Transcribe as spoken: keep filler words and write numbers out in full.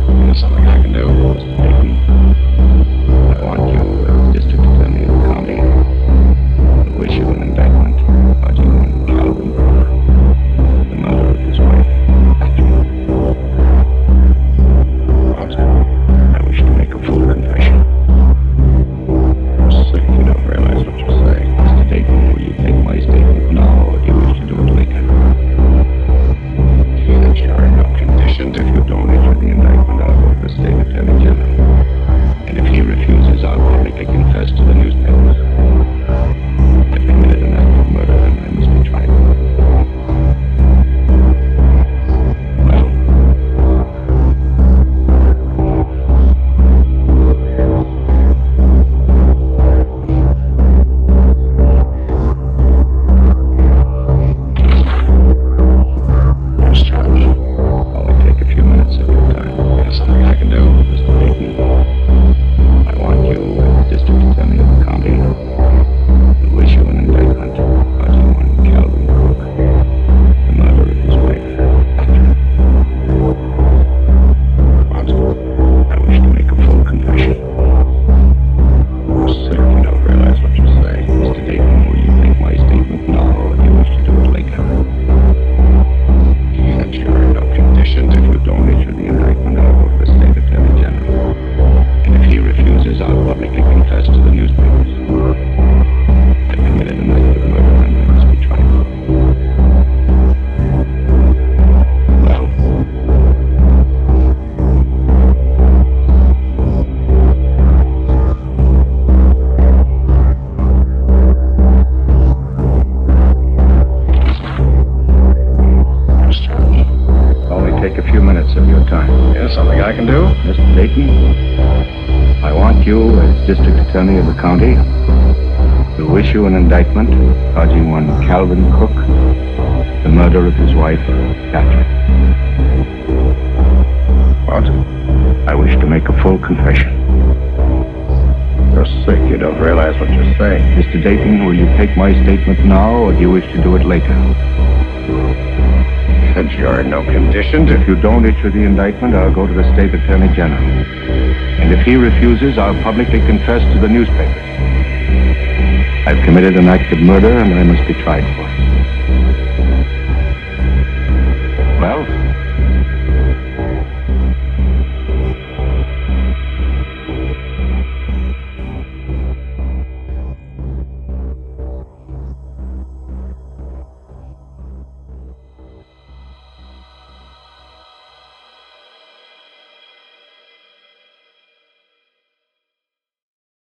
There's something I can do, Mister Dayton. I want you, as district attorney of the county, to issue an indictment charging one Calvin Cook, the murder of his wife, Patrick. I wish to make a full confession. You're sick, you don't realize what you're saying. Mister Dayton, will you take my statement now, or do you wish to do it later? Since you're in no conditions, if you don't issue the indictment, I'll go to the state attorney general. And if he refuses, I'll publicly confess to the newspapers. I've committed an act of murder, and I must be tried. Well, yes, Judge. Only take a few minutes of your time. There's something I can do, Mister Dayton. I want you, as district attorney of the county, to issue an indictment charging one Calvin Cook, the murder of his wife, Patrick. I wish to make a full confession. You're sick, you don't realize what you're saying. Mister Dayton, will you take my statement now, or do you wish to do it later? Since you're in no conditions, if you don't issue the indictment, I'll go to the state attorney general. And if he refuses, I'll publicly confess to the newspapers. I've committed an act of murder, and I must be tried. Well, yes, Judge. Only take a few minutes of your time. There's something I can do, Mister Dayton. I want you, as district attorney of the county, to issue an indictment charging one Calvin Cook, the murder of his wife, Patrick. What? I wish to make a full confession. You're sick, you don't realize what you're saying. Mister Dayton, will you take my statement now, or do you wish to do it later? Since you're in no conditions, if you don't issue the indictment, I'll go to the state attorney general. And if he refuses, I'll publicly confess to the newspapers. I've committed an act of murder, and I must be tried for it. Well,